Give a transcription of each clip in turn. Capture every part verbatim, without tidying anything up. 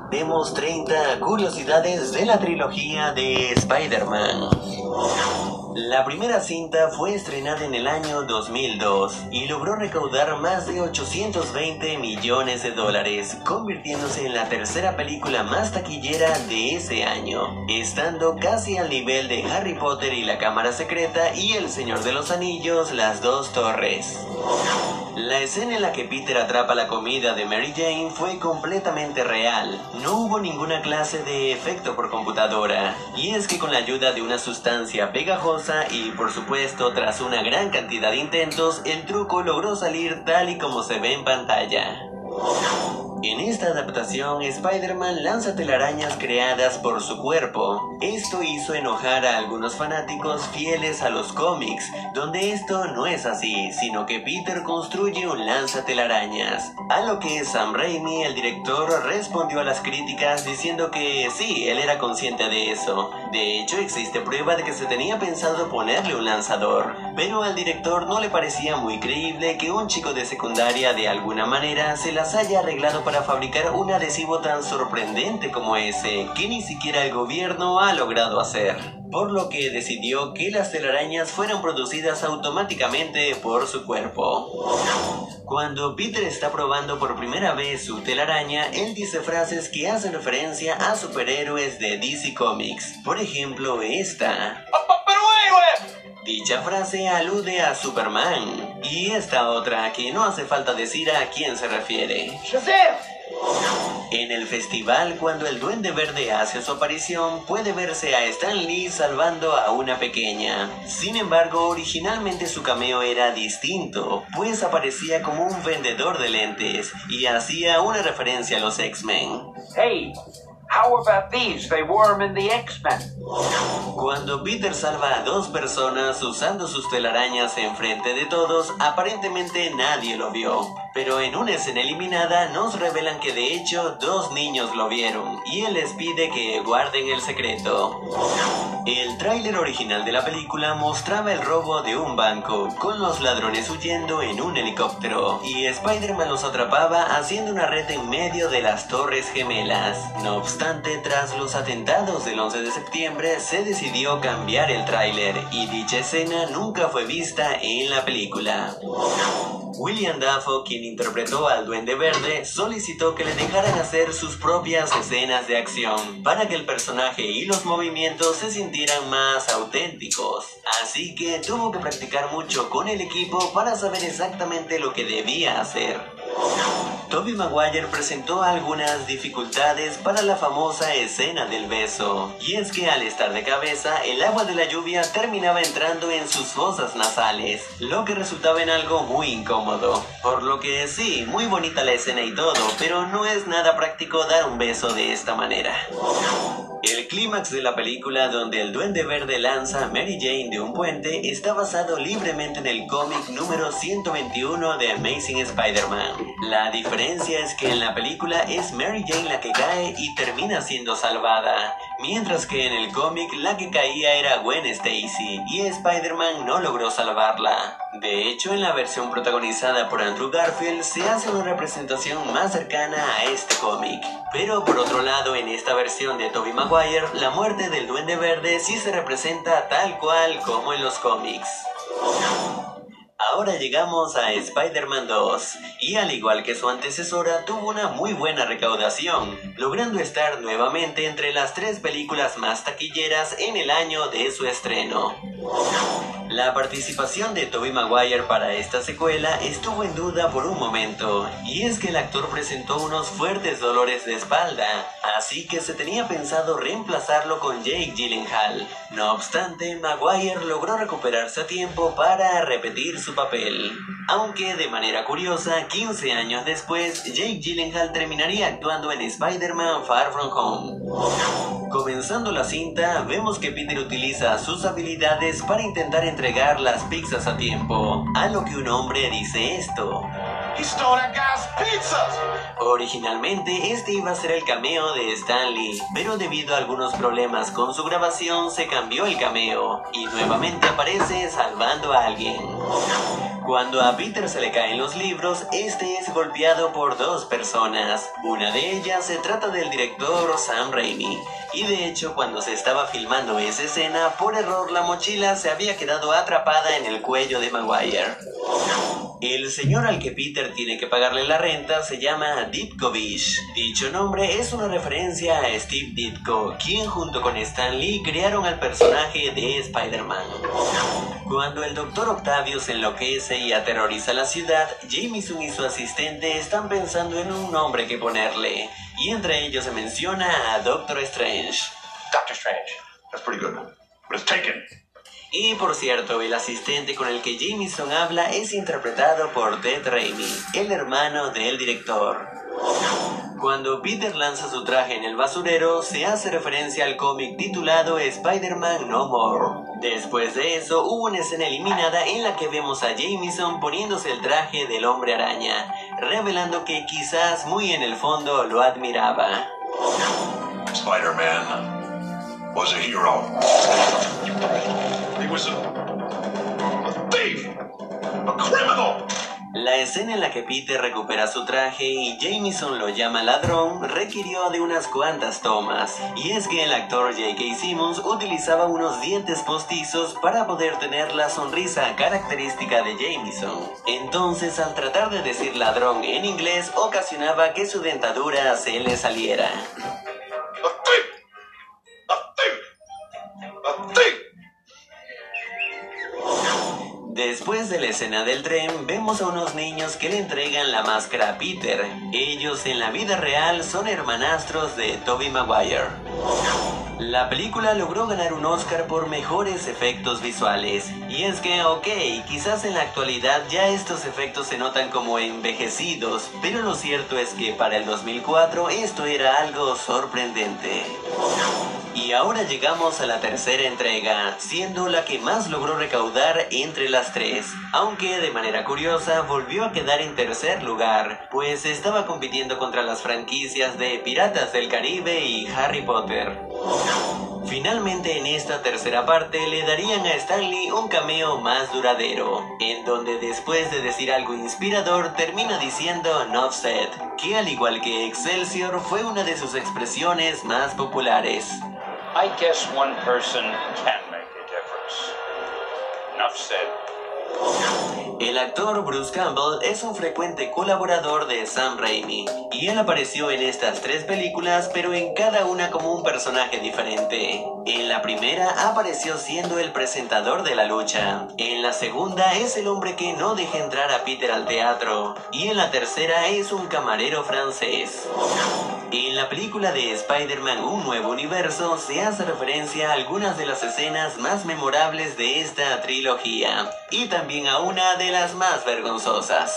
Vemos treinta curiosidades de la trilogía de Spider-Man. La primera cinta fue estrenada en el año dos mil dos y logró recaudar más de ochocientos veinte millones de dólares, convirtiéndose en la tercera película más taquillera de ese año, estando casi al nivel de Harry Potter y la Cámara Secreta y El Señor de los Anillos, Las Dos Torres. La escena en la que Peter atrapa la comida de Mary Jane fue completamente real. No hubo ninguna clase de efecto por computadora. Y es que con la ayuda de una sustancia pegajosa y por supuesto tras una gran cantidad de intentos, el truco logró salir tal y como se ve en pantalla. En esta adaptación, Spider-Man lanza telarañas creadas por su cuerpo. Esto hizo enojar a algunos fanáticos fieles a los cómics, donde esto no es así, sino que Peter construye un lanzatelarañas. A lo que Sam Raimi, el director, respondió a las críticas diciendo que sí, él era consciente de eso. De hecho, existe prueba de que se tenía pensado ponerle un lanzador, pero al director no le parecía muy creíble que un chico de secundaria de alguna manera se las haya arreglado para fabricar un adhesivo tan sorprendente como ese, que ni siquiera el gobierno ha logrado hacer. Por lo que decidió que las telarañas fueran producidas automáticamente por su cuerpo. Cuando Peter está probando por primera vez su telaraña, él dice frases que hacen referencia a superhéroes de D C Comics. Por ejemplo, esta. Dicha frase alude a Superman. Y esta otra que no hace falta decir a quién se refiere. ¡Shazam! En el festival, cuando el Duende Verde hace su aparición, puede verse a Stan Lee salvando a una pequeña. Sin embargo, originalmente su cameo era distinto, pues aparecía como un vendedor de lentes y hacía una referencia a los X-Men. Hey, how about these? They wore them in the X-Men. Cuando Peter salva a dos personas usando sus telarañas enfrente de todos, aparentemente nadie lo vio. Pero en una escena eliminada nos revelan que de hecho dos niños lo vieron y él les pide que guarden el secreto. El tráiler original de la película mostraba el robo de un banco, con los ladrones huyendo en un helicóptero, y Spider-Man los atrapaba haciendo una red en medio de las Torres Gemelas. No obstante, tras los atentados del once de septiembre, se decidió cambiar el tráiler, y dicha escena nunca fue vista en la película. William Dafoe, quien interpretó al Duende Verde, solicitó que le dejaran hacer sus propias escenas de acción, para que el personaje y los movimientos se sintieran más auténticos. Así que tuvo que practicar mucho con el equipo para saber exactamente lo que debía hacer. Tobey Maguire presentó algunas dificultades para la famosa escena del beso, y es que al estar de cabeza, el agua de la lluvia terminaba entrando en sus fosas nasales, lo que resultaba en algo muy incómodo. Por lo que sí, muy bonita la escena y todo, pero no es nada práctico dar un beso de esta manera. El clímax de la película, donde el Duende Verde lanza a Mary Jane de un puente, está basado libremente en el cómic número ciento veintiuno de Amazing Spider-Man. La diferencia es que en la película es Mary Jane la que cae y termina siendo salvada, mientras que en el cómic la que caía era Gwen Stacy y Spider-Man no logró salvarla. De hecho, en la versión protagonizada por Andrew Garfield se hace una representación más cercana a este cómic. Pero por otro lado, en esta versión de Tobey Maguire, la muerte del Duende Verde sí se representa tal cual como en los cómics. Ahora llegamos a Spider-Man dos, y al igual que su antecesora, tuvo una muy buena recaudación, logrando estar nuevamente entre las tres películas más taquilleras en el año de su estreno. La participación de Tobey Maguire para esta secuela estuvo en duda por un momento, y es que el actor presentó unos fuertes dolores de espalda, así que se tenía pensado reemplazarlo con Jake Gyllenhaal. No obstante, Maguire logró recuperarse a tiempo para repetir su papel. Aunque de manera curiosa, quince años después, Jake Gyllenhaal terminaría actuando en Spider-Man Far From Home. Comenzando la cinta, vemos que Peter utiliza sus habilidades para intentar entregar las pizzas a tiempo, a lo que un hombre dice esto. He stole that guy's pizzas. Originalmente este iba a ser el cameo de Stan Lee, pero debido a algunos problemas con su grabación se cambió el cameo y nuevamente aparece salvando a alguien. Cuando a Peter se le caen los libros, este es golpeado por dos personas. Una de ellas se trata del director Sam Raimi. Y de hecho, cuando se estaba filmando esa escena, por error la mochila se había quedado atrapada en el cuello de Maguire. El señor al que Peter tiene que pagarle la renta se llama Ditkovich. Dicho nombre es una referencia a Steve Ditko, quien junto con Stan Lee crearon al personaje de Spider-Man. Cuando el doctor Octavius se enloquece y aterroriza la ciudad, Jameson y su asistente están pensando en un nombre que ponerle, y entre ellos se menciona a Doctor Strange. Doctor Strange. That's pretty good. But it's taken. Y por cierto, el asistente con el que Jameson habla es interpretado por Ted Raimi, el hermano del director. Cuando Peter lanza su traje en el basurero, se hace referencia al cómic titulado Spider-Man No More. Después de eso, hubo una escena eliminada en la que vemos a Jameson poniéndose el traje del Hombre Araña, revelando que quizás muy en el fondo lo admiraba. Spider-Man was a hero. He was a, a thief, a criminal. La escena en la que Peter recupera su traje y Jameson lo llama ladrón requirió de unas cuantas tomas, y es que el actor J K Simmons utilizaba unos dientes postizos para poder tener la sonrisa característica de Jameson. Entonces, al tratar de decir ladrón en inglés, ocasionaba que su dentadura se le saliera. A thief. A thief. A thief. Después de la escena del tren, vemos a unos niños que le entregan la máscara a Peter. Ellos en la vida real son hermanastros de Tobey Maguire. La película logró ganar un Oscar por mejores efectos visuales. Y es que, ok, quizás en la actualidad ya estos efectos se notan como envejecidos, pero lo cierto es que para el dos mil cuatro esto era algo sorprendente. Y ahora llegamos a la tercera entrega, siendo la que más logró recaudar entre las tres, aunque de manera curiosa volvió a quedar en tercer lugar, pues estaba compitiendo contra las franquicias de Piratas del Caribe y Harry Potter. Finalmente en esta tercera parte le darían a Stan Lee un cameo más duradero, en donde después de decir algo inspirador termina diciendo "Enough said", que al igual que Excelsior fue una de sus expresiones más populares. I guess one person can make a difference. Enough said. El actor Bruce Campbell es un frecuente colaborador de Sam Raimi, y él apareció en estas tres películas, pero en cada una como un personaje diferente. En la primera apareció siendo el presentador de la lucha, en la segunda es el hombre que no deja entrar a Peter al teatro, y en la tercera es un camarero francés. En la película de Spider-Man Un Nuevo Universo se hace referencia a algunas de las escenas más memorables de esta trilogía, y también a una de las más vergonzosas.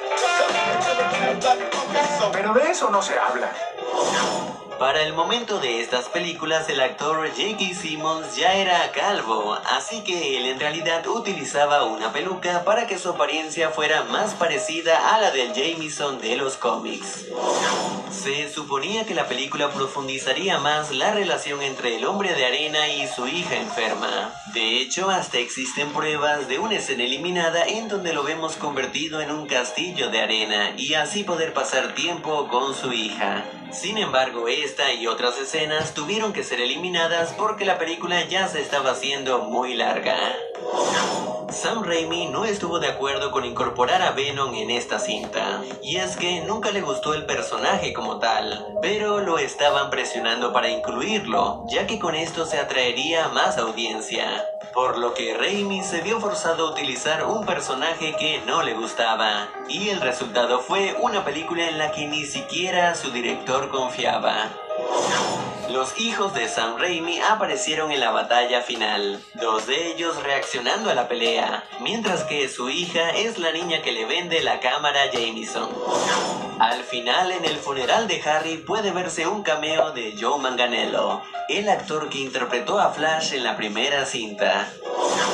Pero de eso no se habla. Para el momento de estas películas, el actor J K Simmons ya era calvo, así que él en realidad utilizaba una peluca para que su apariencia fuera más parecida a la del Jameson de los cómics. Se suponía que la película profundizaría más la relación entre el hombre de arena y su hija enferma. De hecho, hasta existen pruebas de una escena eliminada en donde lo vemos convertido en un castillo de arena y así poder pasar tiempo con su hija. Sin embargo, esta y otras escenas tuvieron que ser eliminadas porque la película ya se estaba haciendo muy larga. Sam Raimi no estuvo de acuerdo con incorporar a Venom en esta cinta, y es que nunca le gustó el personaje como tal, pero lo estaban presionando para incluirlo, ya que con esto se atraería más audiencia, por lo que Raimi se vio forzado a utilizar un personaje que no le gustaba, y el resultado fue una película en la que ni siquiera su director confiaba. Los hijos de Sam Raimi aparecieron en la batalla final, dos de ellos reaccionando a la pelea, mientras que su hija es la niña que le vende la cámara a Jameson. Al final, en el funeral de Harry puede verse un cameo de Joe Manganiello, el actor que interpretó a Flash en la primera cinta.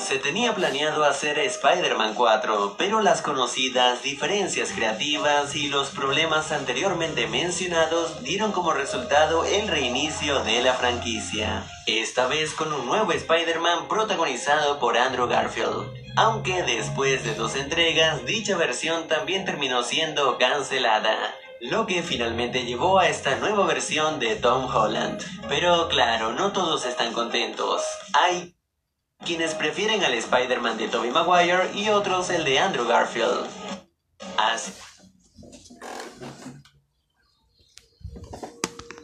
Se tenía planeado hacer Spider-Man cuatro, pero las conocidas diferencias creativas y los problemas anteriormente mencionados dieron como resultado el reinicio de la franquicia. Esta vez con un nuevo Spider-Man protagonizado por Andrew Garfield. Aunque después de dos entregas, dicha versión también terminó siendo cancelada, lo que finalmente llevó a esta nueva versión de Tom Holland. Pero claro, no todos están contentos. Hay quienes prefieren al Spider-Man de Tobey Maguire y otros el de Andrew Garfield. Así